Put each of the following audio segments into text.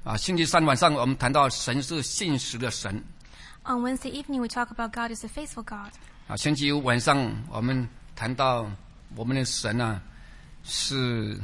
星期三晚上我们谈到神是信实的神。 On Wednesday evening, we talk about God is a faithful God. 星期五晚上我们谈到我们的神是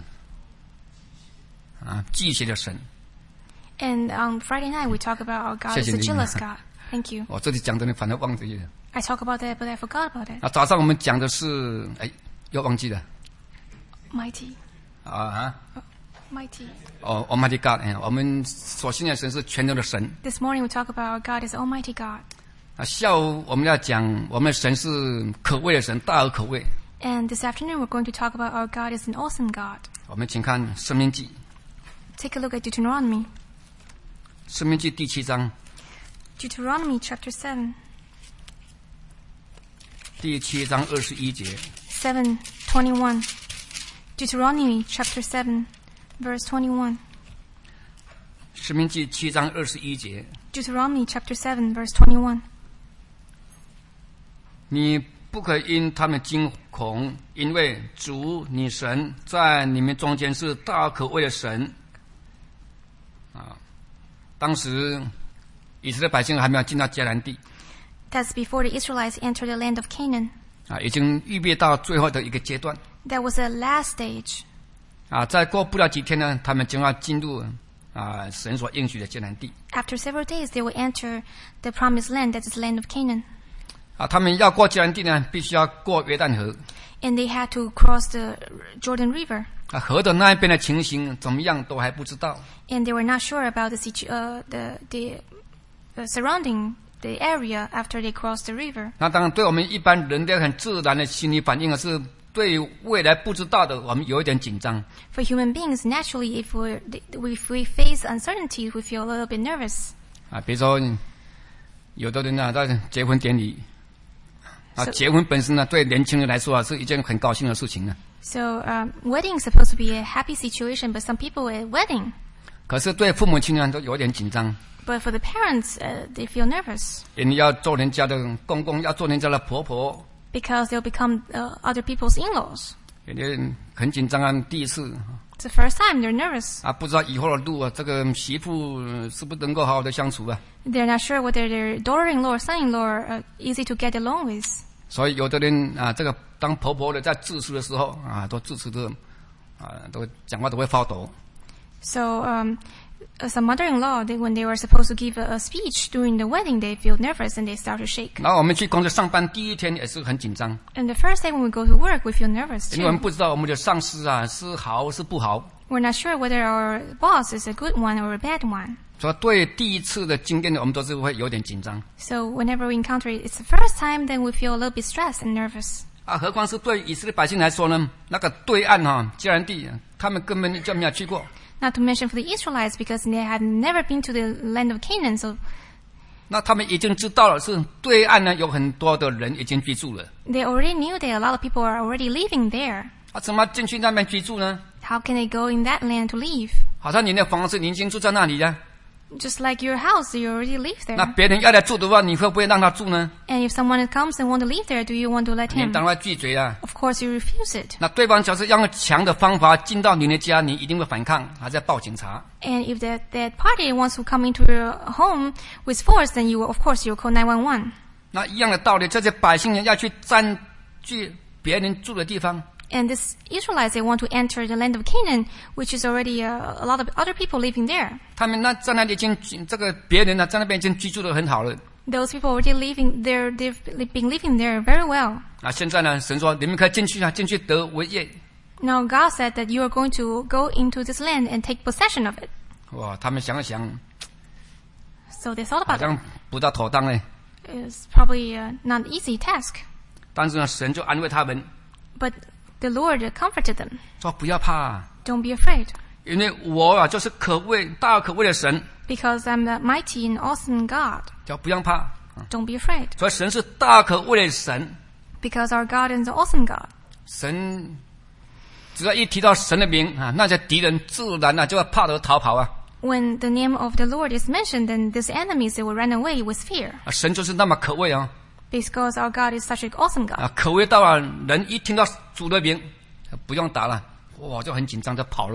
忌邪的神。 And on Friday night, we talk about our God is a jealous God. Thank you. 我这里讲的你反而忘记了。 I talk about that, but I forgot about it. 早上我们讲的是，又忘记了。 Mighty. Mighty. Almighty God， 我们所信的神是全能的神。 This morning we talk about our God is Almighty God. 下午我们要讲我们的神是可畏的神，大而可畏。 And this afternoon we're going to talk about our God is an awesome God. 我们请看申命记。 Take a look at Deuteronomy. 申命记第7章。 Deuteronomy chapter 7. 第7章21节。 7:21. Deuteronomy chapter 7, verse 21. 申命记7章21节。 Deuteronomy chapter 7, verse 21. 你不可因他们惊恐，因为主你神在你们中间是大可畏的神。当时以色列百姓还没有进到迦南地。 That's before the Israelites entered the land of Canaan. 已经预备到最后的一个阶段。 That was the last stage. 再过不了几天呢，他们将要进入神所应许的迦南地。 After several days, they will enter the promised land, that is the land of Canaan. 他们要过迦南地呢，必须要过约旦河。 And they had to cross the Jordan River. 河的那一边的情形怎么样都还不知道。 And they were not sure about the surrounding the area after they crossed the river. 那当然，对我们一般人的很自然的心理反应是对未来不知道的，我们有一点紧张。 For human beings, naturally, if we face uncertainty, we feel a little bit nervous. 比如说，有的人在结婚典礼，结婚本身对年轻人来说是一件很高兴的事情。 So, wedding is supposed to be a happy situation, but some people at wedding. 可是对父母亲都有点紧张。 But for the parents, they feel nervous. 你要做人家的公公，要做人家的婆婆。 Because they'll become other people's in-laws. 很紧张第一次。 It's the first time they're nervous. 不知道以后的路这个媳妇是不是能够好好的相处 They're not sure whether their daughter-in-law or son-in-law are easy to get along with. 所以有的人这个当婆婆的在致辞的时候都致辞的都讲话都会发抖。 So, as a mother-in-law, when they were supposed to give a speech during the wedding, they feel nervous and they start to shake. 然后我们去公司上班第一天也是很紧张。 And the first day when we go to work, we feel nervous 因为我们不知道我们的上司是好是不好。 We're not sure whether our boss is a good one or a bad one. 所以对第一次的经验，我们都是会有点紧张。 So whenever we encounter it, it's the first time, then we feel a little bit stressed and nervous. 何况是对以色列百姓来说呢？那个对岸迦南地，他们根本就没有去过。 Not to mention for the Israelites, because they had never been to the land of Canaan. So, 那他们已经知道了，是对岸呢有很多的人已经居住了。 They already knew that a lot of people are already living there. 怎么进去那边居住呢？ How can they go in that land to live? 好像你的房子你已经住在那里了。 Just like your house, you already live there. 那别人要来住的话，你会不会让他住呢？ And if someone comes and want to live there, do you want to let him? 你当然拒绝 Of course, you refuse it. 那对方假设用强的方法进到你的家，你一定会反抗，还是要报警察。 And if that party wants to come into your home with force, then of course, you'll call 911. 那一样的道理，这些百姓要去占据别人住的地方。 And these Israelites, they want to enter the land of Canaan, which is already a lot of other people living there. 他们在那里已经别人在那边已经居住得很好了。 Those people already living there, they've been living there very well. 现在呢，神说你们可以进去得为业。 Now God said that you are going to go into this land and take possession of it. 哇，他们想了想 So they thought 好 about 像 it. 不大妥当嘞。 It's probably not an easy task. 但是呢，神就安慰他们， But the Lord comforted them. 说不要怕， Don't be afraid, 因为我就是可畏大而可畏的神， because I'm the mighty and awesome God. 叫不要怕。 Don't be afraid, 所以神是大而可畏的神。 because our God is an awesome God. 神只要一提到神的名那些敌人自然就要怕得逃跑。 When the name of the Lord is mentioned, then these enemies, they will run away with fear. 神就是那么可畏 Because our God is such an awesome God. 可畏到人一听到主的名不用打了，哇，就很紧张就跑了。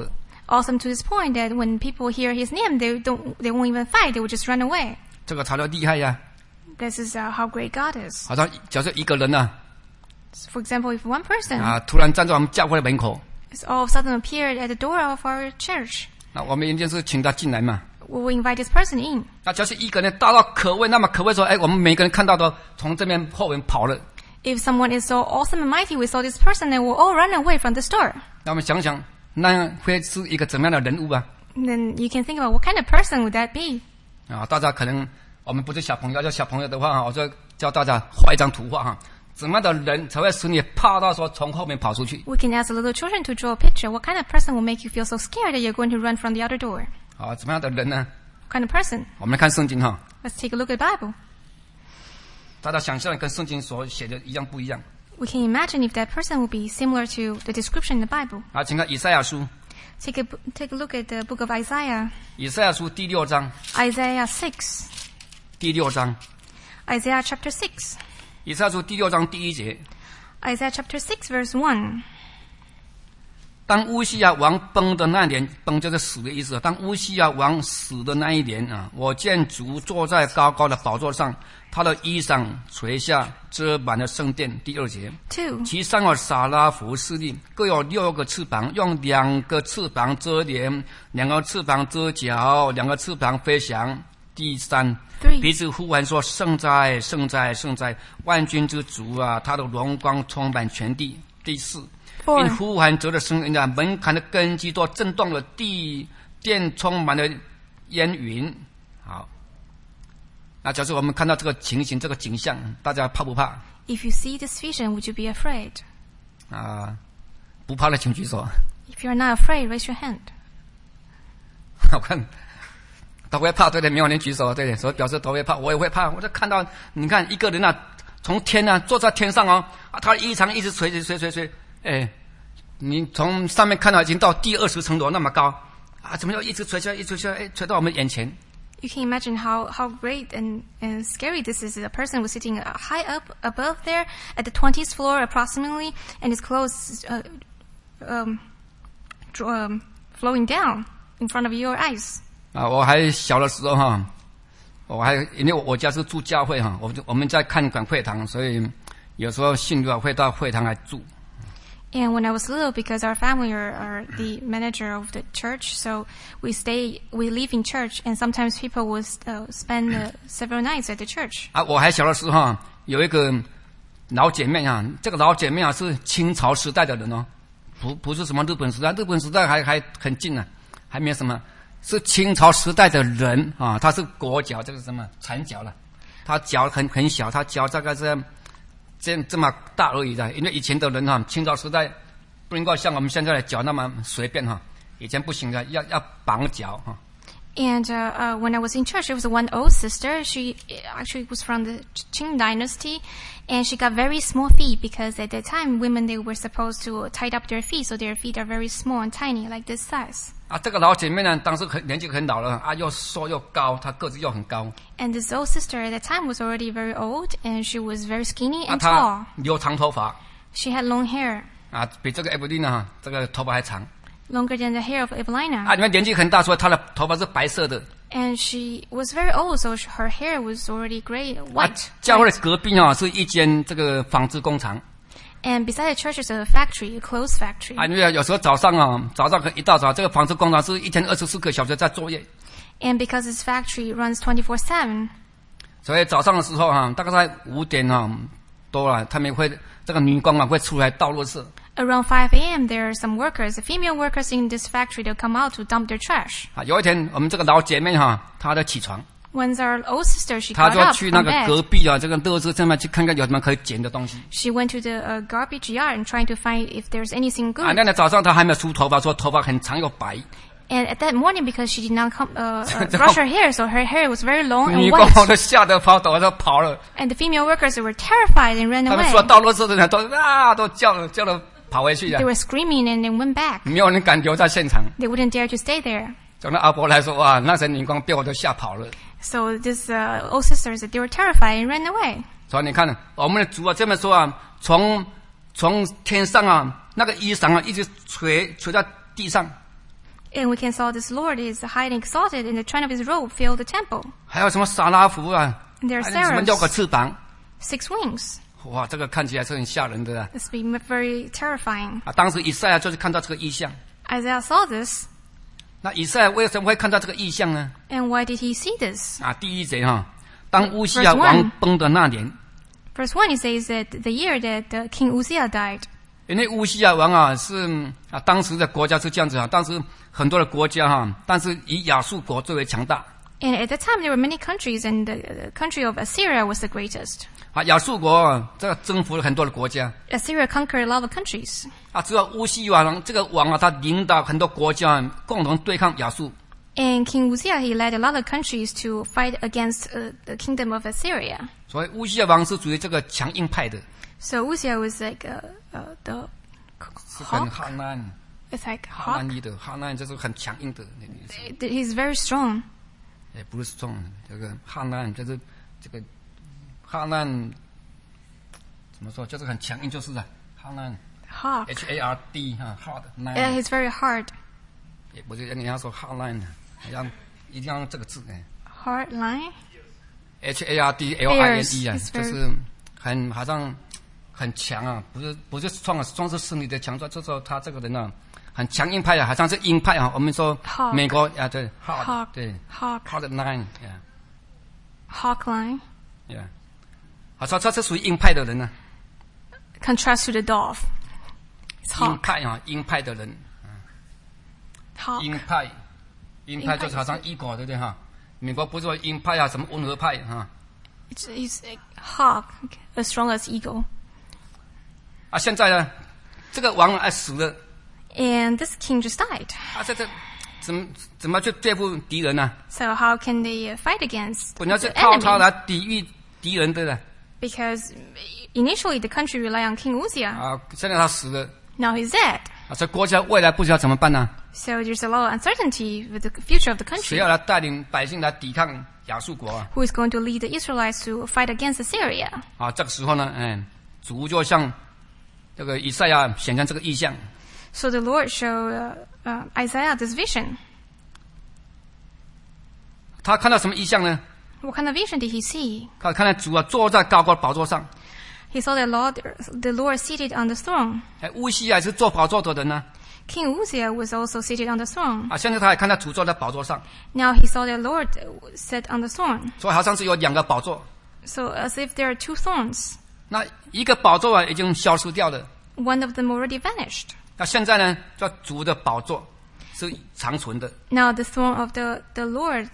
Awesome to this point that when people hear his name, they won't even fight. They will just run away. 这个才叫厉害呀！ This is how great God is. 好像假设一个人呢， For example, if one person 突然站在我们教会的门口， is all of a sudden appeared at the door of our church, 那我们一定是请他进来嘛。 we will invite this person in. 那假设一个人大到可畏，那么可畏说，我们每个人看到都从这边后门跑了。 If someone is so awesome and mighty, we saw this person and we'll all run away from the store. 那我们想想，那会是一个怎么样的人物啊？ Then you can think about what kind of person would that be? 大家可能我们不是小朋友，要小朋友的话我就教大家画一张图画怎么样的人才会使你怕到说从后面跑出去？ We can ask the little children to draw a picture. What kind of person will make you feel so scared that you're going to run from the other door? 怎么样的人呢？ What kind of person? 我们来看圣经 Let's take a look at the Bible. 大家想象跟圣经所写的一样不一样？ We can imagine if that person would be similar to the description in the Bible. 请看以赛亚书， Take a look at the book of Isaiah. 以赛亚书第6章， Isaiah 6. 第6章， Isaiah chapter 6. 以赛亚书第6章第1节。 Isaiah chapter 6 verse 1. 当乌西亚王崩的那年，崩就是死的意思。当乌西亚王死的那一年我见主坐在高高的宝座上，他的衣裳垂下，遮满了圣殿。第2节。 2. 其上有撒拉弗势力，各有6个翅膀，用2个翅膀遮脸，2个翅膀遮脚，2个翅膀飞翔。第3， 彼此呼喊说：圣哉，圣哉，圣哉！万军之主啊，他的荣光充满全地。第4，因呼喊者的声音门槛的根基都震动了，地殿充满了烟云。好，那假设我们看到这个情形，这个景象，大家怕不怕？ If you see this vision, would you be afraid? 不怕的请举手。 If you're not afraid, raise your hand. 我看都会怕，对的，没有人举手，对的，所以表示都会怕，我也会怕。我就看到，你看一个人从天坐在天上他的衣裳一直垂，你从上面看到已经到第20层楼那么高怎么又一直垂下来，一直垂下来，垂到我们眼前。 You can imagine how great and scary this is. A person was sitting high up above there at the 20th floor approximately, and his clothes flowing down in front of your eyes. 我还小的时候因为我家是住教会我们在看管会堂，所以有时候信徒会到会堂来住。 And when I was little, because our family are the manager of the church, so we live in church, and sometimes people would spend several nights at the church. 我还小的时候有一个老姐妹这个老姐妹是清朝时代的人不是什么日本时代，日本时代还很近还没什么。是清朝时代的人他是裹脚，这个什么缠脚了，他脚很小，他脚大概是这么大而已的。因为以前的人清朝时代不能够像我们现在的脚那么随便以前不行的，要绑脚 And when I was in church, there was one old sister. She actually was from the Qing dynasty, and she got very small feet because at that time, women, they were supposed to tie up their feet, so their feet are very small and tiny, like this size. 这个老姐妹呢，当时年纪很老了又瘦又高，她个子又很高。 And this old sister at that time was already very old, and she was very skinny and 她 tall. 留长头发。 She had long hair. 比这个 Evelyn 这个头发还长。 Longer than the hair of Evelina. 因为年纪很大，所以她的头发是白色的。 And she was very old, so her hair was already gray, white. 教会的隔壁是一间这个纺织工厂。 And beside the church is a factory, a clothes factory. 因为有时候早上一大早，这个纺织工厂是一天24个小时在作业。 And because this factory runs 24/7. 所以早上的时候大概在5点多了，他们会这个女工会出来倒垃圾。 Around 5 a.m., there are some workers, the female workers in this factory, they'll come out to dump their trash. 有一天，我们这个老姐妹她在起床。 Once our old sister, she 她 got 就 up 去那 from 个 bed. 隔壁这个垃圾站去看看有什么可以捡的东西。 She went to the garbage yard and trying to find if there's anything good. 那天早上她还没有梳头发，说头发很长又白。 And at that morning, because she did not brush her hair, so her hair was very long and 女工 white. 都吓得跑了。 And the female workers were terrified and ran 他们 away. 说倒垃圾的人都叫了跑回去 They were screaming and they went back. 没有人敢留在现场。 They wouldn't dare to stay there. 从那阿婆来说，哇，那些女工被我都吓跑了。 So this old sisters, they were terrified and ran away. 所以你看，我们的主这么说从天上那个衣裳一直垂在地上。 And we can saw this Lord is high and exalted, and the train of his robe filled the temple. 还有什么撒拉弗啊？ And there are 什么6个翅膀？ 6 wings. 哇，这个看起来是很吓人的啊！ This be very terrifying. 当时以赛亚就是看到这个异象。 Isaiah saw this. 那以赛亚为什么会看到这个异象呢？ And why did he see this? 第1节哈，当乌西亚王崩的那年。 Verse 1, he says that the year that King Uzziah died. 因为乌西亚王是当时的国家是这样子当时很多的国家但是以亚述国最为强大。 And at that time there were many countries, and the country of Assyria was the greatest. 亚述国这个征服了很多的国家。 Assyria conquered a lot of countries. 只有乌西亚王这个王他领导很多国家共同对抗亚述。 And King Uzziah, he led a lot of countries to fight against the kingdom of Assyria. 所以乌西亚王是属于这个强硬派的。 So Uzziah was like the hawk. It's like hawk. 哈南的哈南就是很强硬的。 He's very strong. 不是strong，这个哈南就是这个哈南怎么说？就是很强硬，就是哈南。 Hawk. H-A-R-D hard. Yeah, he's very hard. 不是人家说哈南，一定要用这个字 Hard line. H-A-R-D-L-I-N-E 就是好像很强不是strong是身体的强壮，就是说他这个人很强硬派好像是鹰派我们说美国对 hawk 对 hawk line hawk line 好说他是属于鹰派的人 contrast to the dove. It's hawk. 鹰派的人鹰派就是好像eagle对不对美国不是说鹰派什么温和派 It's a hawk as strong as eagle. 现在呢这个王死了。 And this king just died. 这怎么去对付敌人呢？ So how can they fight against 本来是靠他来抵御敌人的。 Because initially the country relied on King Uzziah. 现在他死了。 Now he's dead. 所以国家未来不知道怎么办呢？ So there's a lot of uncertainty with the future of the country. 谁要来带领百姓来抵抗亚述国 Who is going to lead the Israelites to fight against Assyria? 这个时候呢，主就向这个以赛亚显现这个异象。 So the Lord showed Isaiah this vision. 他看到什么异象呢？ What kind of vision did he see? 他看到主坐在高高的宝座上。 He saw the Lord seated on the throne. 乌西亚是坐宝座的人呢。 King Uzziah was also seated on the throne. 现在他也看到主坐在宝座上。 Now he saw the Lord sat on the throne. 所以好像是有2个宝座。 So as if there are 2 thrones. 那一个宝座已经消失掉了。 One of them already vanished. 那现在呢，叫主的宝座是长存的。 Now the throne of the Lord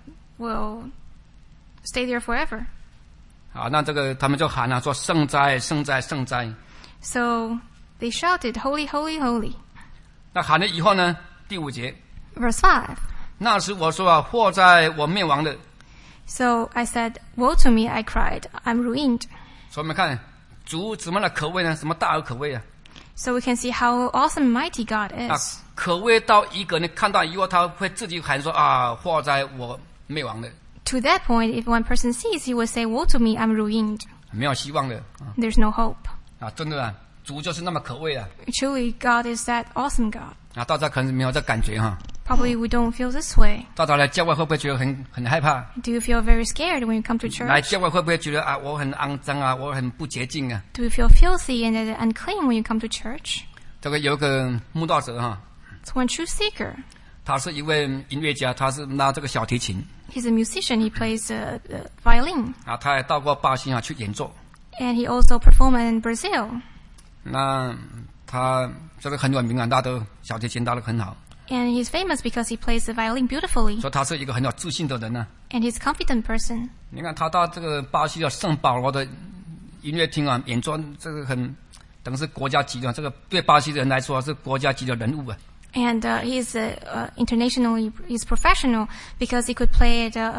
will stay there forever. 那这个他们就喊说圣哉，圣哉，圣哉。 So they shouted, Holy, holy, holy. 那喊了以后呢，第5节。 Verse 5. 那时我说祸在我灭亡了。 So I said, Woe to me, I cried, I'm ruined. 所以我们看主怎么的可畏呢？什么大而可畏啊？ So we can see how awesome and mighty God is. 可畏到一个人看到以后，他会自己喊说祸在我灭亡了。 To that point, if one person sees, he will say, Woe to me, I'm ruined. 没有希望了。 There's no hope. 真的主就是那么可畏啊。 Truly, God is that awesome God. 大家可能没有这感觉 Probably we don't feel this way. 大家来教会会不会觉得很害怕？ Do you feel very scared when you come to church? 来教会会不会觉得我很肮脏我很不洁净 Do you feel filthy and unclean when you come to church? 这个有一个慕道者 It's one true seeker. 他是一位音乐家，他是拉这个小提琴。 He's a musician. He plays violin. 他也到过巴西去演奏。 And he also performed in Brazil. 那他这个很有名他的小提琴拉得很好。 And he's famous because he plays the violin beautifully. 所以他是一个很有自信的人呢。 And he's a confident person. 你看他到这个巴西的圣保罗的音乐厅演奏，这个等于是国家级的，这个对巴西人来说是国家级的人物 And he's internationally, he's professional because he could play at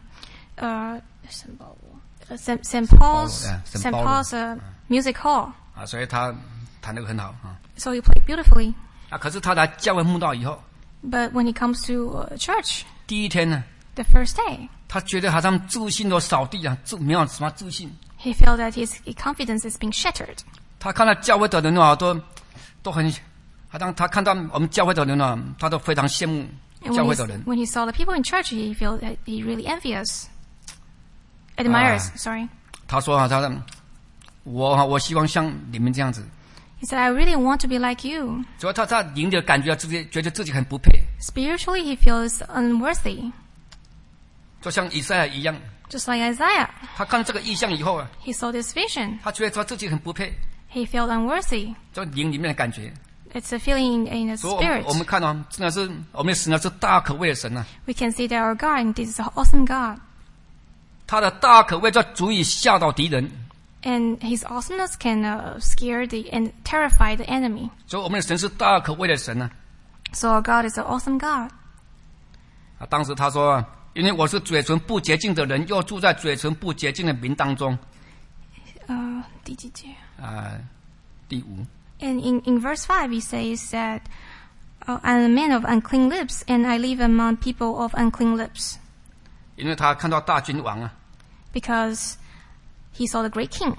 St. Paul's music hall. 所以他弹得很好 So he played beautifully. 可是他来教会慕道以后 But when he comes to church, 第一天呢 the first day, 他觉得好像自信都扫地没有什么自信。 he felt that his confidence is being shattered. 他看到教会的人都当他看到我们教会的人啊，他都非常羡慕教会的人。 When he saw the people in church, he felt that he really admires. Sorry. 他说啊，我希望像你们这样子。 He said, I really want to be like you. 所以他灵的感觉觉得自己很不配。 Spiritually, he feels unworthy. 就像以赛亚一样。 Just like Isaiah. 他看这个异象以后啊， he saw this vision. 他觉得他自己很不配。 He felt unworthy. 就灵里面的感觉。 It's a feeling in the spirit. 我们看到真的是我们的神是大可畏的神啊。 We can see that our God is an awesome God. 他的大可畏就足以吓到敌人。 And his awesomeness can scare and terrify the enemy. 所以我们的神是大可畏的神啊。 So our God is an awesome God. 当时他说，因为我是嘴唇不洁净的人，又住在嘴唇不洁净的民当中。 第几节？ 第5。 And in verse 5, he says that I'm a man of unclean lips, and I live among people of unclean lips. 因为他看到大君王啊。 Because he saw the great king.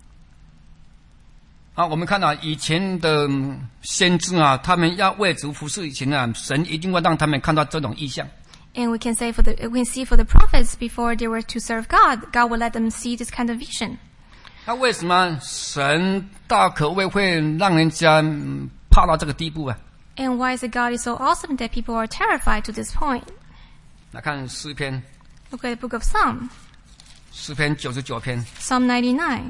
我们看到以前的先知啊，他们要为主服侍以前啊，神一定会让他们看到这种异象。 And we can see for the prophets before they were to serve God, God will let them see this kind of vision. 那为什么神大可畏会让人家怕到这个地步啊？ And why is it God is so awesome that people are terrified to this point? 来看诗篇。 Look at the book of Psalm. 诗篇99篇。 Psalm 99.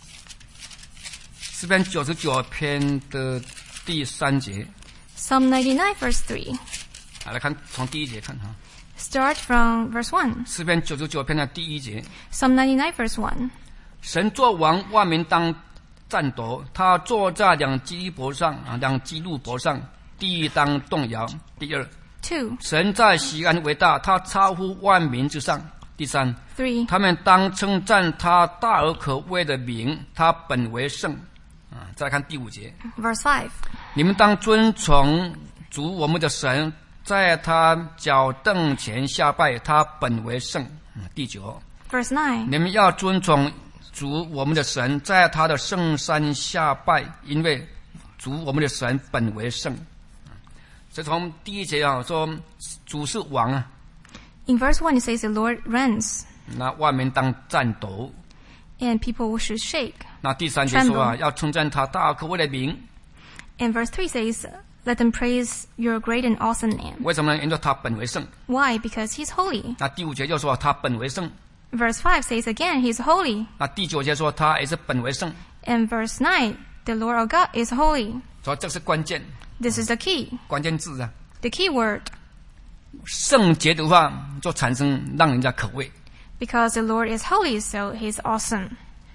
诗篇99篇的第3节。 Psalm 99 verse 3. 来看从第1节看哈。 Start from verse 1. 诗篇99篇的第1节。 Psalm 99 verse 1. 神作王，万民当战斗。他坐在两基路伯上，地当动摇。第2。 2. 神在锡安为大，他超乎万民之上。第3。 3. 他们当称赞他大而可畏的名，他本为圣。再来看第5节。 Verse 5. 你们当尊崇主我们的神，在他脚凳前下拜，他本为圣。第9。 Verse 9. 你们要尊崇主我们的神，在他的圣山下拜，因为主我们的神本为圣。所以从第1节啊，说主是王啊。 In verse 1 it says the Lord reigns. 那万民当战斗。 And people should shake. 那第3节说啊，要称赞他大可畏的名。 And verse 3 says, let them praise your great and awesome name. 为什么呢？因为他本为圣。 Why? Because he's holy. 那第5节又说他本为圣。 Verse 5 says again, he's holy. 那第9节说他也是本为圣。 And verse 9, the Lord our God is holy. 所以这是关键。 This is the key. 关键字啊。 The key word. 圣洁的话，就产生让人家可畏。 Because the Lord is holy, so he's awesome.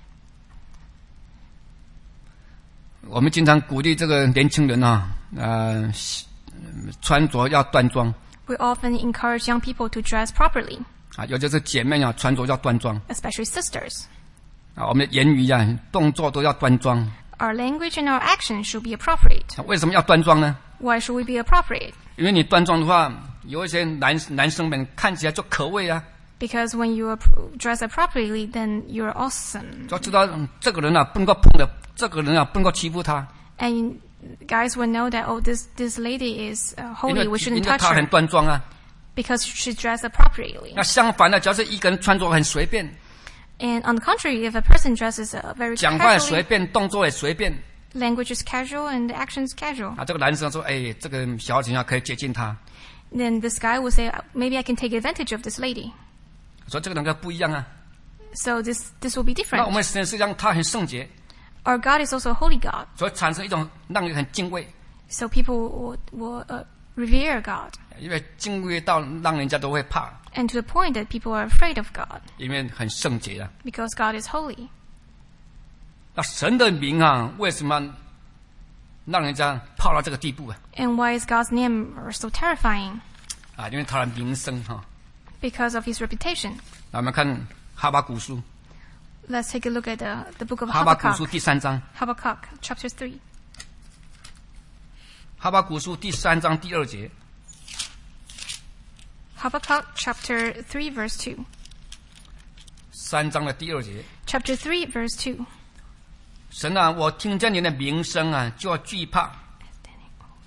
我们经常鼓励这个年轻人啊，穿着要端庄。 We often encourage young people to dress properly. 尤其是姐妹啊，穿着要端庄。 Especially sisters. 我们的言语啊，动作都要端庄。 Our language and our action should be appropriate. 为什么要端庄呢？ Why should we be appropriate? 因为你端庄的话，有一些男生们看起来就可畏啊。 Because when you dress appropriately, then you're awesome. 就知道这个人啊不能够碰的，这个人啊不能够欺负他。 And guys will know that this lady is holy, we shouldn't touch her. 因为她很端庄啊。 Because she dressed appropriately. 那相反的，假设一个人穿着很随便。 And on the contrary, if a person dresses very casually, 讲话也随便，动作也随便。 Language is casual and the action is casual. 这个男生说：“这个小姐啊，可以接近她。” Then this guy will say, "Maybe I can take advantage of this lady." 所以这个人不一样啊。 So this will be different. 那我们神实际上他很圣洁。 Our God is also a holy God. 所以产生一种让人很敬畏。 So people will revere God. 因为敬畏到让人家都会怕。 And to the point that people are afraid of God. 因为很圣洁啊。 Because God is holy. 那神的名啊，为什么让人家怕到这个地步啊？ And why is God's name so terrifying? 因为他的名声哈。 Because of his reputation. 那我们看哈巴谷书。 Let's take a look at the book of Habakkuk. 哈巴谷书第3章。 Habakkuk chapter 3. 哈巴谷书第3章第2节。 Habakkuk chapter 3 verse 2. 3章的第2节。 Chapter 3 verse 2. 神啊，我听见你的名声啊，就要惧怕。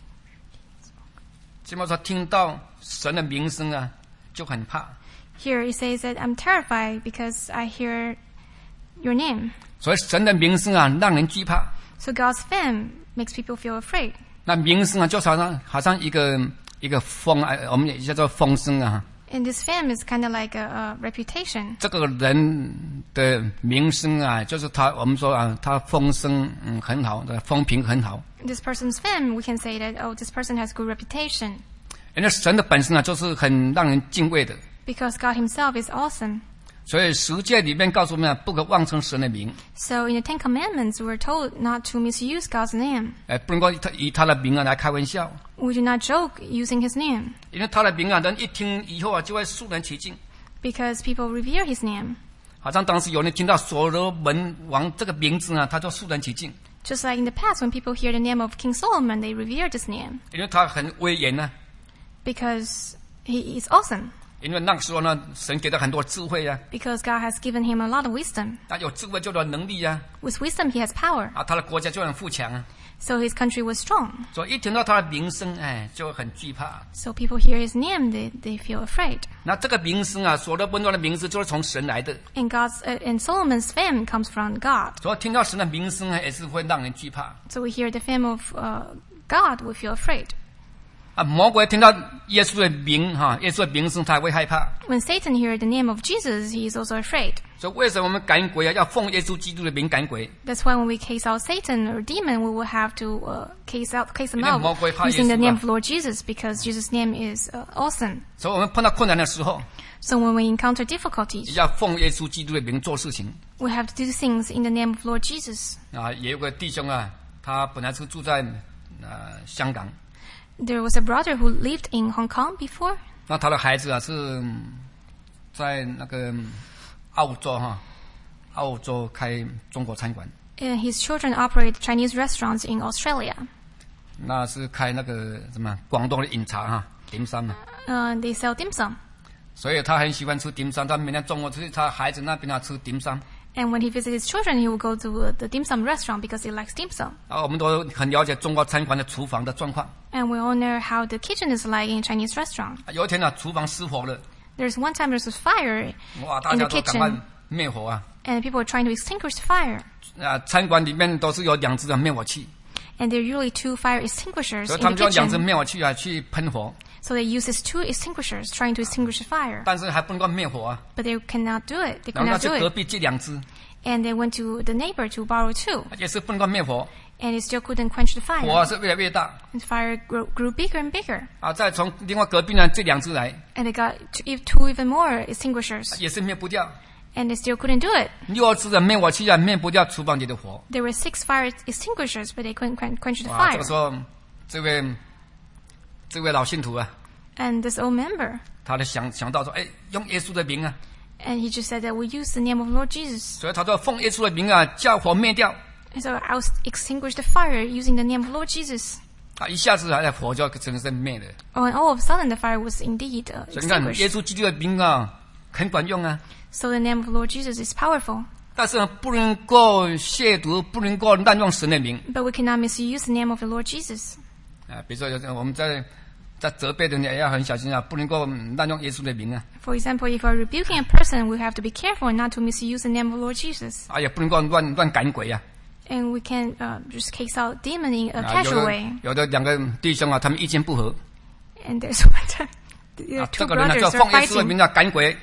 这么说听到神的名声啊，就很怕。 Here it says that I'm terrified because I hear your name. 所以神的名声啊，让人惧怕。 So God's fame makes people feel afraid. 那名声啊，就好像一个风啊，我们也叫做风声啊。 And this fame is kind of like a reputation. 这个人的名声啊，就是我们说啊，他风声很好，风评很好。 This person's fame, we can say that, this person has good reputation. 因为神的本身啊，就是很让人敬畏的。 Because God Himself is awesome. 所以十诫里面告诉我们，不可妄称神的名。 So in the Ten Commandments, we're told not to misuse God's name. 不能够以他的名啊来开玩笑。 We do not joke using His name. 因为他的名啊，人一听以后啊，就会肃然起敬。 Because people revere His name. 好像当时有人听到所罗门王这个名字啊，他就肃然起敬。 Just like in the past, when people hear the name of King Solomon, they revere this name. 因为他很威严啊。 Because he is awesome. 因为那时候呢，神给他很多智慧啊。 Because God has given him a lot of wisdom. 他有智慧就有能力啊。 With wisdom, he has power. 他的国家就很富强啊。 So his country was strong. 所以一听到他的名声，就很惧怕。 So people hear his name, they feel afraid. 那这个名声啊，所罗门王的名字就是从神来的。 And Solomon's fame comes from God. 所以听到神的名声也是会让人惧怕。 So we hear the fame of God, we feel afraid. 魔鬼听到耶稣的名耶稣的名声，他会害怕。 When Satan hears the name of Jesus, he is also afraid. 所以为什么我们赶鬼啊，要奉耶稣基督的名赶鬼？ That's why when we case out Satan or demon, we will have to case them out using the name of Lord Jesus, because Jesus' name is awesome. 所以我们碰到困难的时候 So when we encounter difficulties, 要奉耶稣基督的名做事情。 we have to do things in the name of Lord Jesus. 也有个弟兄啊，他本来是住在香港。 There was a brother who lived in Hong Kong before. 那他的孩子啊是在那个澳洲开中国餐馆。 And his children operate Chinese restaurants in Australia. 那是开那个什么广东的饮茶dim sum。 They sell dim sum. 所以他很喜欢吃dim sum，他每天中午去他孩子那边吃dim sum。 And when he visits his children, he will go to the dim sum restaurant because he likes dim sum. 我们都很了解中国餐馆的厨房的状况。 And we all know how the kitchen is like in a Chinese restaurant. 有一天厨房失火了。 There's one time there was fire in the kitchen. 灭火啊 And people were trying to extinguish the fire. 餐馆里面都是有2只的灭火器。 And there are usually 2 fire extinguishers 所以 in 他 the 们就用2只 kitchen. 灭火器去喷火。 So they use these 2 extinguishers trying to extinguish the fire. 但是还不能够灭火啊。 But they cannot do it. They 然后 cannot 去 do 隔 it. 壁借2只。 And they went to the neighbor to borrow 2. 也是不能够灭火。 And it still couldn't quench the fire. 火是越来越大。 And the fire grew bigger and bigger. 再从另外隔壁呢借2只来。 And they got 2 even more extinguishers. 也是灭不掉。 And they still couldn't do it. 6只的灭火器灭不掉厨房里的火。 There were 6 fire extinguishers, but they couldn't quench the 这 fire. 个时候，这位老信徒啊， And this old member, 他想到说，用耶稣的名啊， and he just said that we use the name of Lord Jesus. 所以他说奉耶稣的名啊，叫火灭掉。 And so I'll extinguish the fire using the name of Lord Jesus. 一下子火就整个是灭了。 Oh, and all of a sudden the fire was indeed 所以你看，耶 extinguished. 稣基督的名啊，很管用啊。 So the name of Lord Jesus is powerful. 但是不能够亵渎，不能够滥用神的名。 But we cannot misuse the name of the Lord Jesus. 比如说我们在责备人也要很小心啊，不能够滥用耶稣的名啊。 For example, if we're rebuking a person, we have to be careful not to misuse the name of Lord Jesus. 也不能够乱赶鬼啊。 And we can just case out demon in a casual way. 有的2个弟兄啊，他们意见不合。 And there's one time, 这 2 个人 brothers 就 are 奉耶稣的 fighting. 名啊赶鬼。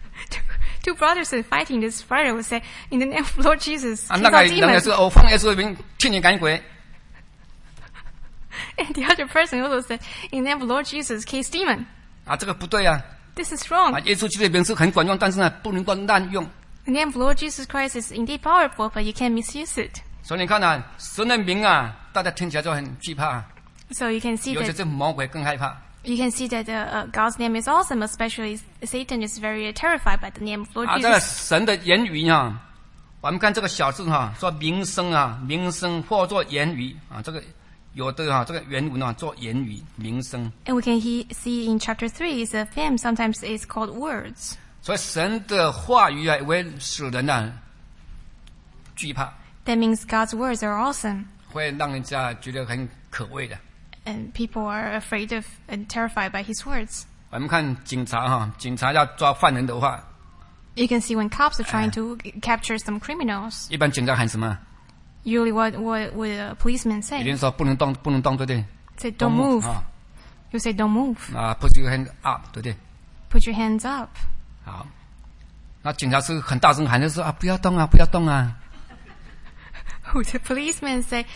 Two brothers are fighting. This brother would say, "In the name of Lord Jesus, cast 那个 out 人也 demons." 是奉耶稣的名替你赶鬼。 And the other person also said, "In the name of Lord Jesus, cast demon." 这个不对啊。 This is wrong. 耶稣基督的名是很管用，但是呢，不能够滥用。 The name of Lord Jesus Christ is indeed powerful, but you can't misuse it. 所以你看神的名啊，大家听起来就很惧怕。 So you can see 尤其 that 是魔鬼更害怕。 you can see that God's name is awesome, especially Satan is very terrified by the name of Lord 这个 Jesus. 神的言语我们看这个小字说名声名声或作言语这个有的这个原文做言语名声。 And we can see in chapter 3, the fame sometimes is called words. 所以神的话语也会使人惧怕。 That means God's words are awesome. 会让人家觉得很可畏的。 And people are afraid of and terrified by his words. 我们看警察警察要抓犯人的话 You can see when cops are trying to capture some criminals. 一般警察喊什么 Usually what would a policeman 一 say? 定说不能动不能动对不对 Say don't move. You say don't move. Put your hand up 对不对 Put your hands up. 好那警察是很大声喊就说不要动不要动 The policeman say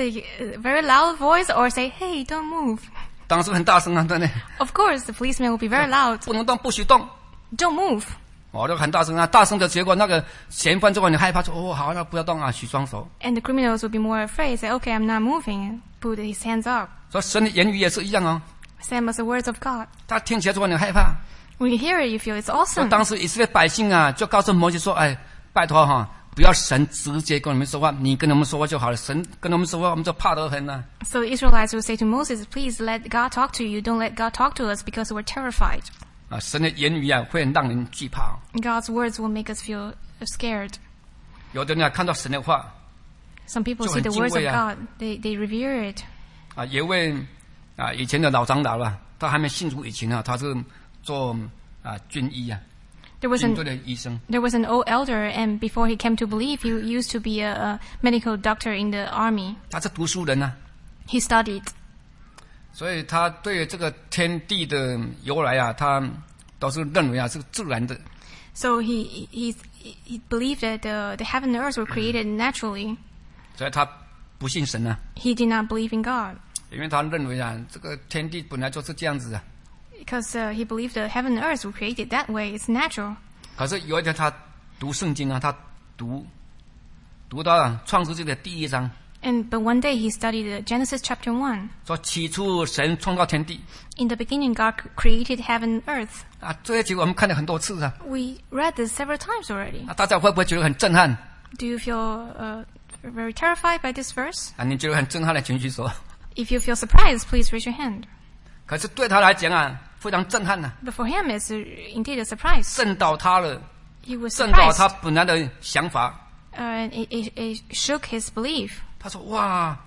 very loud voice or say, hey, don't move. 当时很大声对不对 Of course, the policeman will be very loud. 不能动不许动 Don't move. 就很大声大声的结果那个嫌犯就很害怕说好那不要动举双手 And the criminals will be more afraid. Say, okay, I'm not moving. Put his hands up. 说神的言语也是一样 Same as the words of God. 他听起来就很害怕 When you hear it, you feel it's awesome. 当时以色列百姓就告诉摩西说拜托不要神直接跟你们说话你跟我们说话就好了神跟我们说话我们就怕得很 So the Israelites will say to Moses, please let God talk to you. Don't let God talk to us because we're terrified. 神的言语会让人惧怕 God's words will make us feel scared. 有的人看到神的话 Some people see the words of God. They revere it. 有一位以前的老长老他还没信主以前他是做军医军队的医生 There was an old elder, and before he came to believe, he used to be a medical doctor in the army. 他是读书人 He studied. 所以他对这个天地的由来他都是认为是自然的 So he believed that the heaven and earth were created naturally. 所以他不信神 He did not believe in God. 因为他认为这个天地本来就是这样子 Because he believed the heaven and earth were created that way. It's natural. 可是有一天他读圣经他读到创世纪的第1章 But one day he studied Genesis chapter 1. 说起初神创造天地 In the beginning, God created heaven and earth. 这一集我们看了很多次 We read this several times already. 大家会不会觉得很震撼 Do you feel very terrified by this verse? 你觉得很震撼的请举手 If you feel surprised, please raise your hand. 可是对他来讲非常震撼 But for him, it's indeed a surprise. 震倒他了 He was 震倒 surprised. 他本来的想法 And it shook his belief. 他说哇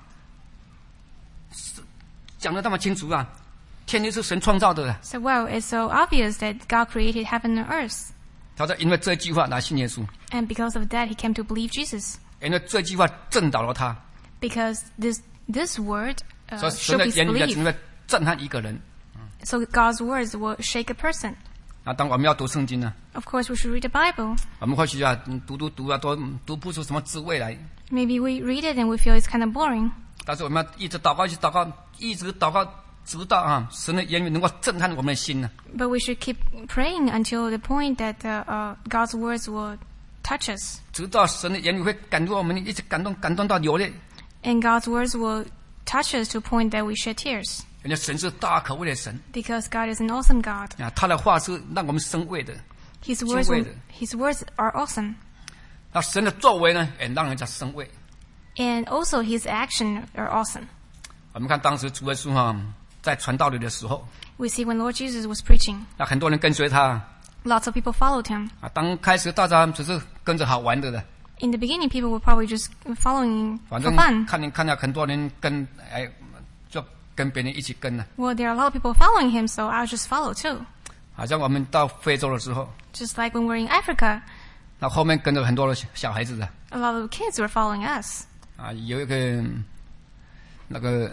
讲得那么清楚天地是神创造的 So, well, it's so obvious that God created heaven and earth. 他说因为这句话来信耶稣 And because of that, he came to believe Jesus. 因为这句话震倒了他 Because this word 所以神 shook 的 his 言语 belief. 只会震撼一个人 So God's words will shake a person. 当我们要读圣经 Of course, we should read the Bible. 我们或许读都读不出什么滋味来 Maybe we read it and we feel it's kind of boring. 但是我们要一直祷告一直祷告直到神的言语能够震撼我们的心 But we should keep praying until the point that God's words will touch us. 直到神的言语会感动我们一直感动到流泪 And God's words will touch us to a point that we shed tears. 因为神是大可畏的神 Because God is an awesome God. 他的话是让我们生畏的 His 敬畏的 words are awesome. 那神的作为也让人家生畏 And also his actions are awesome. 我们看当时主耶稣在传道理的时候 We see when Lord Jesus was preaching, 那很多人跟随他 lots of people followed him. 当开始大家只是跟着好玩的 In the beginning, people were probably just following 反 for 正 fun. 看到很多人就跟别人一起跟 Well, there are a lot of people following him, so I'll just follow too. 好像我们到非洲的时候 Just like when we're in Africa, 那后面跟着很多的小孩子 a lot of kids were following us. 有一个那个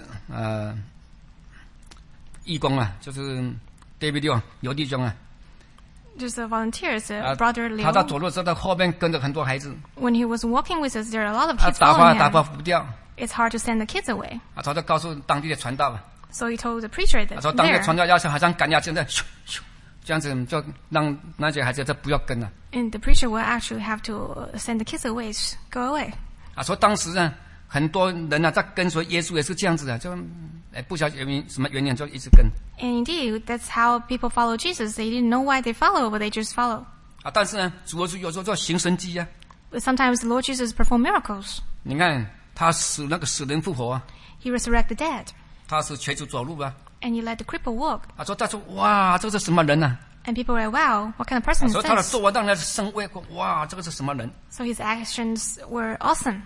义工就是 David 刘弟兄 Just volunteers, Brother 他到 Leo. 走路时候在后面跟着很多孩子 When he was walking with us, there are a lot of 他 kids 打 following 发 him. 不掉 It's hard to send the kids away. 他就告诉当地的传道 So he told the preacher 他 that 说当地的 there. 传道要好像赶鸭子这样咻咻这样子就让那些孩子就不要跟了 And the preacher will actually have to send the kids away, go away. 说当时很多人在跟随耶稣也是这样子就不晓得什么原因就一直跟 And indeed, that's how people follow Jesus. They didn't know why they follow, but they just follow. 但是主耶稣有时候就行神迹 But sometimes the Lord Jesus performed miracles. 你看他使那个死人复活 He resurrected the dead. 他使瘸子走路 And he let the cripple walk. 他说哇这是什么人 And people were like, wow, what kind of person is 所以他的 this? 作为让人生畏哇这个是什么人 So his actions were awesome.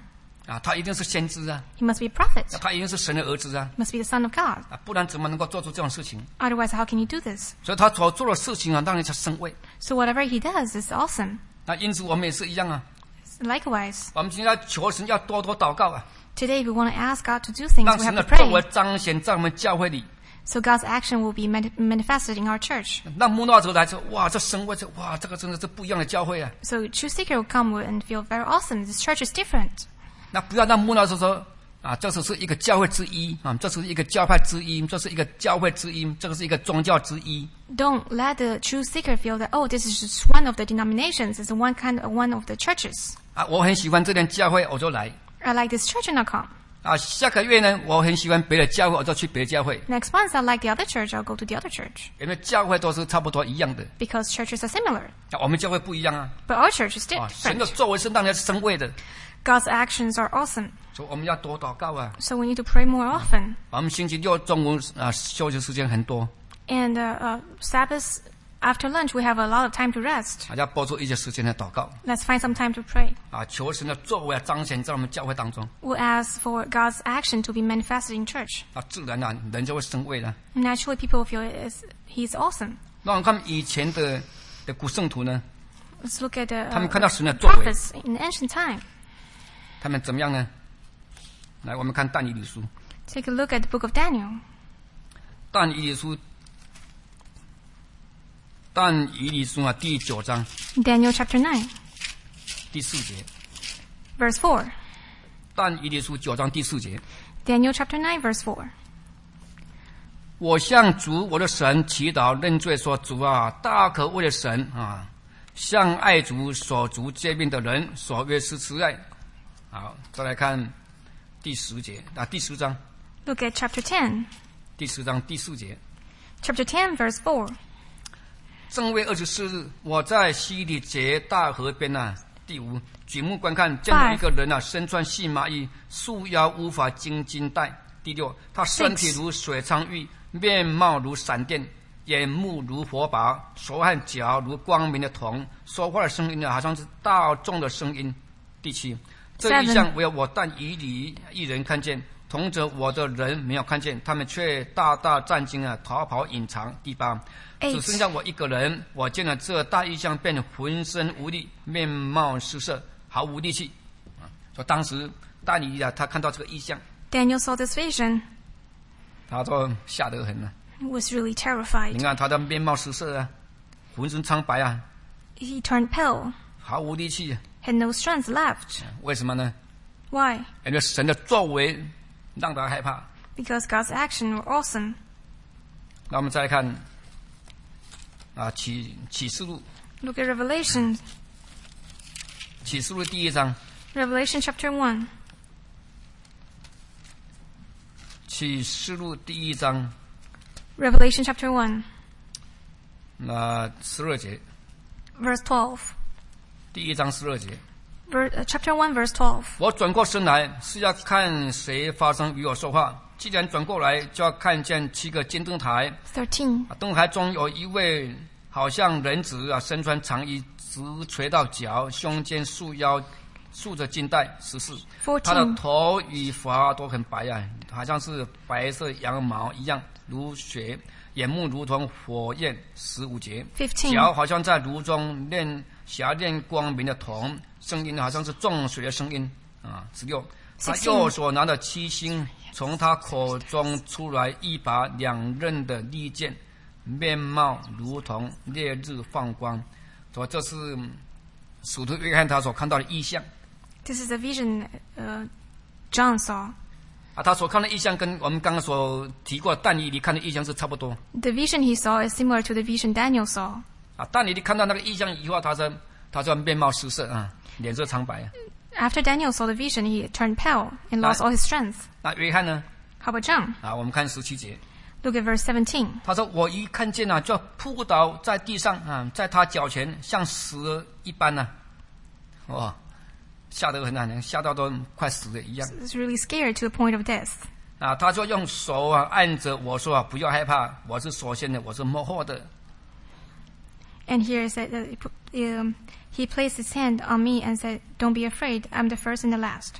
他一定是先知啊， He must be a prophet. 他一定是神的儿子啊， He must be the Son of God. 不然怎么能够做出这种事情？ Otherwise, how can he do this? 所以他所做的事情让人家生畏。 So whatever he does is awesome. 因此我们也是一样啊， Likewise, 我们今天要求神要多多祷告啊， today if we want to ask God to do things, 让 we 神 have 的 to 作为 pray. 彰显在我们教会里。 So God's action will be manifested in our church. 让慕道者来说，哇，这生畏，哇，这个真的是不一样的教会啊。 So truth seeker will come and feel very awesome. This church is different. 那不要让慕道者说这只是一个教会之一啊，这是一个教派之一，这是一个教会之一，这个是一个宗教之一。 Don't let the truth seeker feel that, oh, this is just one of the denominations. It's one of the churches. 我很喜欢这间教会，我就来。 I like this church and I'll come. 下个月呢，我很喜欢别的教会，我就去别的教会。 Next month, I like the other church. I'll go to the other church. 因为教会都是差不多一样的。 Because churches are similar. 我们教会不一样啊。 But our church is 神的 different. 作为是让人生畏的。 God's actions are awesome. 所以我们要多祷告啊。 So we need to pray more often. 我们星期六中午休息时间很多。 And Sabbath, after lunch, we have a lot of time to rest. 要拨出一些时间来祷告。 Let's find some time to pray. 求神的作为彰显在我们教会当中。 We'll ask for God's action to be manifested in church. 自然人就会生畏了。 Naturally, people will feel He's awesome. 那我们看以前的古圣徒呢？ Let's look at the 他们看到神的作为， prophets in ancient time. 他们怎么样呢？来，我们看但以理书。 Take a look at the book of Daniel. 但以理书第9章 Daniel chapter 9, 第4节。 verse 4. 但以理书9章第4节。 Daniel chapter 9, verse 4. 我向主我的神祈祷认罪说：主啊，大可畏的神啊，向爱主所主诫命的人所约是慈爱。好，再来看第10节第10章。 Look at chapter 10. 第10章第4节。 Chapter 10, verse 4. 正月24日，我在西里结大河边第5举目观看，见有一个人身穿细麻衣，束腰无法经金带。第6，他身体如水苍玉，面貌如闪电，眼目如火把，手和脚如光明的铜，说话的声音好像是大众的声音。第7，这异象唯有我但以理一人看见，同着我的人没有看见，他们却大大战惊逃跑隐藏。第8，只剩下我一个人，我见了这大异象，便浑身无力，面貌失色，毫无力气。说当时但以理他看到这个异象， Daniel saw this vision. 他说吓得很了。 He was really terrified. 你看他的面貌失色浑身苍白 He turned pale, 毫无力气。 had no strength left. 为什么呢？ Why? 因为神的作为让他害怕。 Because God's action were awesome. 那我们再来看启示录。 Look at Revelation. 启示录第1章。 Revelation chapter 1. 启示录第1章。 Revelation chapter 1. 12节。 Verse 12. 第1章12节。 Chapter 1, verse 12. 我转过身来，是要看谁发声与我说话。既然转过来，就要看见7个金灯台。 13. 灯台中有一位好像人子身穿长衣，直垂到脚，胸间束腰束着金带。14，他的头与发都很白好像是白色羊毛一样，如雪，眼目如同火焰。15节， 15. 脚好像在炉中霞炼光明的铜，声音好像是重水的声音。16，他右手拿着7星，从他口中出来一把2刃的利剑，面貌如同烈日放光。说这是使徒约翰他所看到的异象。 This is a vision John saw. 他所看的异象跟我们刚刚所提过但以理看的异象是差不多。 The vision he saw is similar to the vision Daniel saw. 但以理看到那个异象以后，他说面貌失色脸色苍白。 After Daniel saw the vision, he turned pale and lost all his strength. 那约翰呢？ How about John? 我们看17节。 Look at verse 17. 他说：“我一看见就扑倒在地上在他脚前，像死一般哇，吓得很吓到都快死了一样。 He was really scared to the point of death. 他就用手按着我说不要害怕，我是首先的，我是末后的。” And here it said he placed his hand on me and said, "Don't be afraid. I'm the first and the last."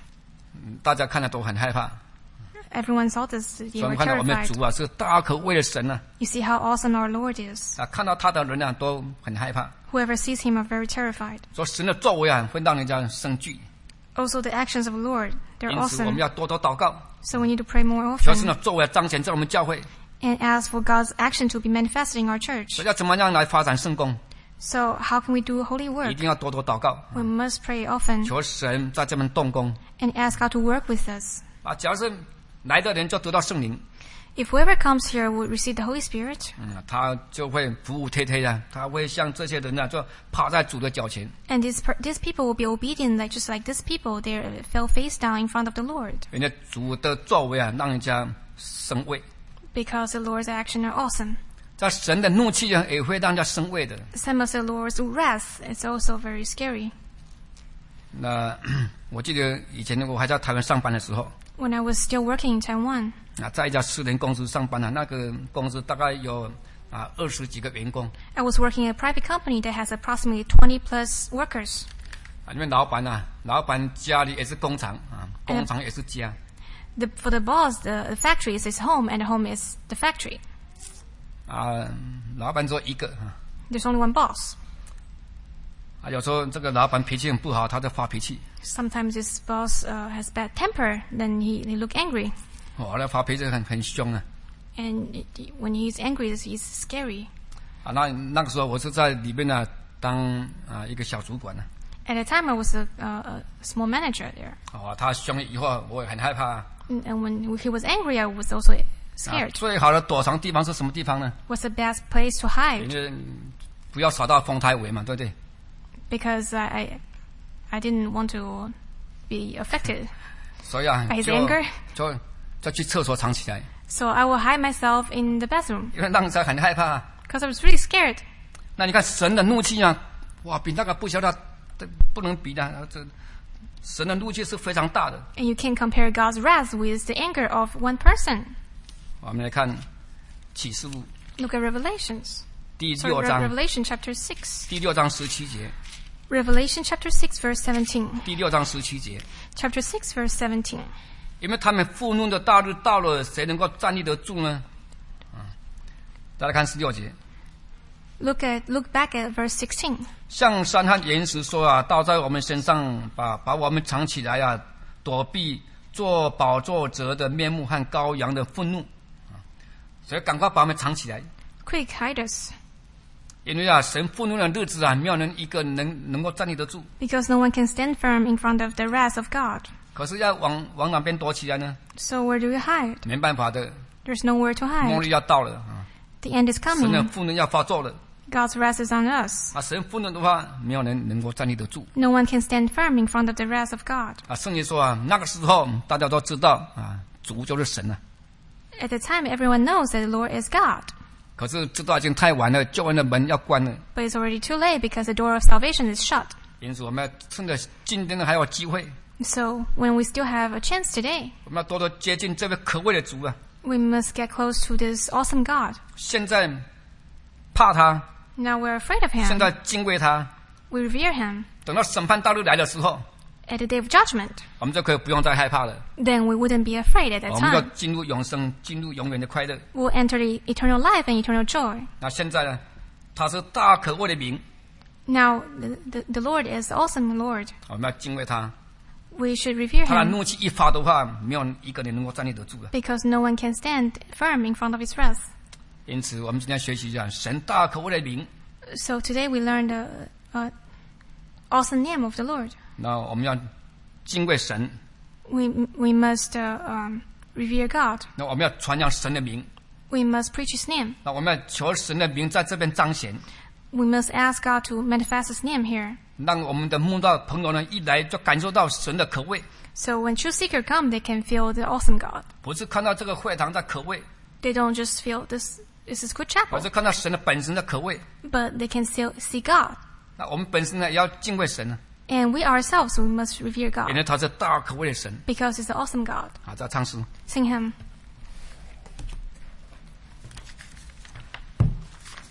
大家看了都很害怕。 Everyone saw this. 所以 They 我 were 们看到我们的 terrified. 主啊，是大可畏的神啊！ You see how awesome our Lord is. 看到他的人啊，都很害怕。 Whoever sees him are very terrified. 说神的作为啊，会让人家生惧。 Also, the actions of the Lord, they're 因此，我们 awesome. 要多祷告， So we need to pray more 求神 often 的作为彰显在我们教会。 and ask for God's action to be manifested in our 所 church. 以要怎么样来发展圣工？ So how can we do holy 一 work? 定要多多祷告， We must pray often 求神在这边动工 and ask God to work with us. 啊！假如是来的人就得到圣灵， If whoever comes here will receive the Holy Spirit, 他就会服服帖帖的，他会像这些人啊，就趴在主的脚前。 and these people will be obedient, just like these people, they fell face down in front of the Lord, 因为主的作为啊，让人家生畏。 because the Lord's action are awesome. 在神的怒气啊，也会让人家生畏的。 Some of the Lord's wrath is also very scary. 那我记得以前我还在台湾上班的时候， When I was still working in Taiwan, 在一家私人公司上班啊，那个公司大概有20几个员工 I was working at a private company that has approximately 20 plus workers. 因为老板家里也是工厂啊，工厂也是家。 For the boss, the factory is his home, and the home is the factory. 老板只有一个啊。 There's only one boss. 有时候这个老板脾气很不好，他就发脾气。 Sometimes this boss has bad temper, then he look angry. 那发脾气很凶啊。 And when he's angry, he's scary. 那个时候我是在里面呢当一个小主管呢。 At the time, I was a small manager there. 他凶以后我也很害怕。 And when he was angry, I was also scared. 最好的躲藏地方是什么地方呢？ What's the best place to hide? 因为不要扫到风台尾嘛，对不对？ Because I didn't want to be affected 所以 by his anger. 就去厕所藏起来， So I will hide myself in the bathroom 因为让人家很害怕。 because I was really scared. 那你看神的怒气啊，哇，比那个不晓得不能比的。神的怒气是非常大的。 And you can't compare God's wrath with the anger of one person. 我们来看启示录 Look at Revelations. 第 Sorry, 6章 Revelation chapter 6. 第6章17节， Revelation chapter 6 verse 17. 第6章17节， Chapter 6 verse 17. 因为他们愤怒的大日到了，谁能够站立得住呢？再来看16节， Look back at verse 16. 向山和岩石说啊，倒在我们身上，把我们藏起来啊，躲避做宝座者的面目和羔羊的愤怒。所以赶快把我们藏起来， Quick, hide us. 因为神愤怒的日子啊，没有人一个能够站立得住。 Because no one can stand firm in front of the wrath of God. 可是要往哪边躲起来呢？ So where do we hide? 没办法的， There's nowhere to 末 hide. 日要到了啊， The end is 神的 coming. 愤怒要发作了。 God's wrath is on us. 神愤怒的话，没有人能够站立得住。 No one can stand firm in front of the wrath of God. 圣经说那个时候大家都知道主就是神了。 At the time, everyone knows that the Lord is God. 可是知道已经太晚了，救恩的门要关了。 But it's already too late because the door of salvation is shut. 因此，我们要趁着今天还有机会， So when we still have a chance today, 我们要多多接近这位可畏的主啊！ we must get close to this awesome God. 现在怕他， Now we're afraid of 现 him. 在敬畏他， We revere him. 等到审判大日来的时候， At the day of judgment, 我们就可以不用再害怕了。 then we wouldn't be afraid at that 我们就 time. 进入永生，进入永远的快乐。 We'll enter the eternal life and eternal joy. 那现在呢？他是大可畏的名， Now, the Lord is awesome Lord. 我们要敬畏他。 We should revere 他的 him 怒气一发的话，没有一个人能够站立得住的。 because no one can stand firm in front of his wrath. 因此，我们今天学习讲神大可畏的名。 So today we learned the awesome name of the Lord. 那我们要敬畏神， We must revere God. 那我们要传扬神的名， We must preach his name. 那我们要求神的名在这边彰显， We must ask God to manifest his name here. 让我们的慕道朋友呢一来就感受到神的可畏， So when true seekers come, they can feel the awesome God. 不是看到这个会堂在可畏， They don't just feel this is good 而 chapel, 是看到神的本身的可畏。 but they can still see God. 那我们本身呢也要敬畏神呢， And we ourselves, we must revere 因 God 为他是大可畏的神。 because he's an awesome God. 好，再唱诗。 Sing him.